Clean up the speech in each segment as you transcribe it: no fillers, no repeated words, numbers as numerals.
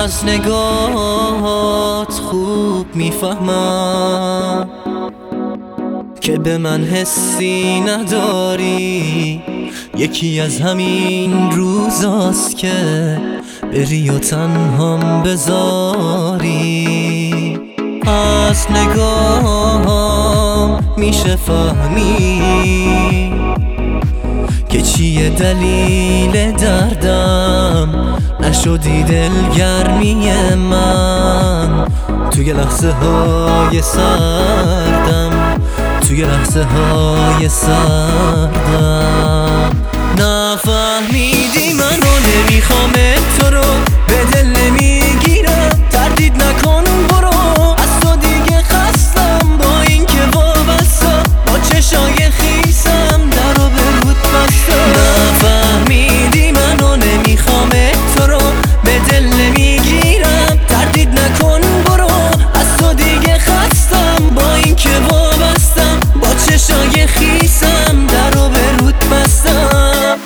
از نگاهات خوب میفهمم که به من حسی نداری. یکی از همین روزاست که بری و تنهام بذاری. از نگاهام میشه فهمی که چیه دلیل دردم. نشدی دلگرمی من توی لحظه های سردم، توی لحظه های سردم. نفهمیدی منو، نمیخوام تو رو، به دل نمیگیرم، تردید نکن برو. از تو دیگه خستم، با این که وابستم، با چشای خیسم در و به رود بستم. نفهمیدی منو، نمیخوام تو رو، به دل نمیگیرم، تردید نکن برو. از تو دیگه خستم، با این که وابستم، با چشای خیسم در و به رود بستم.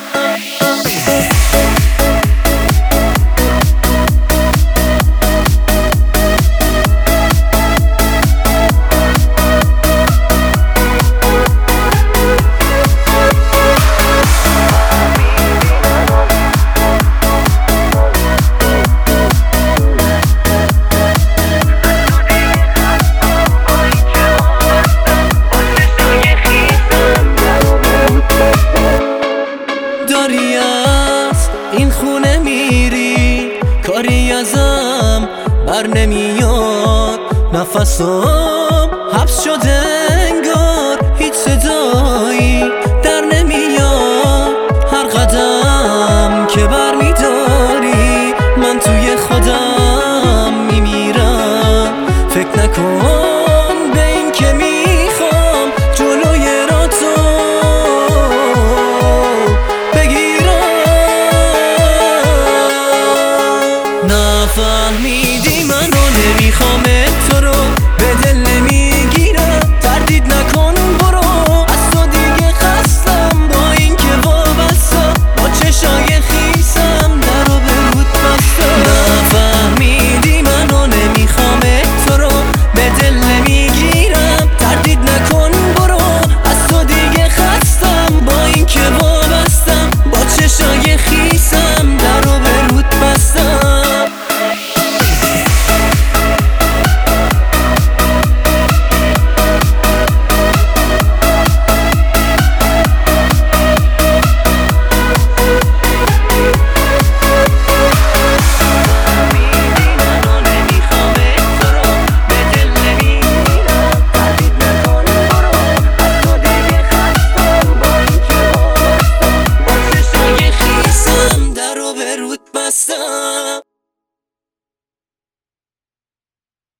داری از این خونه میری، کاری ازم بر نمیاد، نفسم حبس شده انگار، هیچ صدایی در نمیاد. هر قدم که بر میداری من توی خودم میمیرم. فکر نکن به این که میخوام جلوی راتو نفهمیدی منو، نمیخوام تو رو، به دل